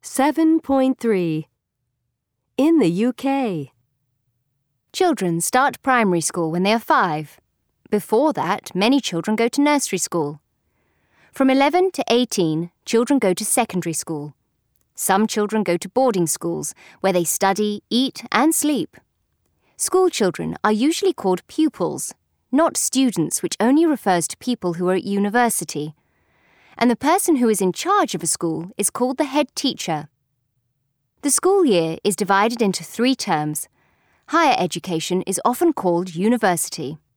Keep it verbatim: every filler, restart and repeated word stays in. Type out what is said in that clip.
seven point three. In the U K. Children start primary school when they are five. Before that, many children go to nursery school. From eleven to eighteen, children go to secondary school. Some children go to boarding schools, where they study, eat and sleep. School children are usually called pupils, not students, which only refers to people who are at university. And the person who is in charge of a school is called the head teacher. The school year is divided into three terms. Higher education is often called university.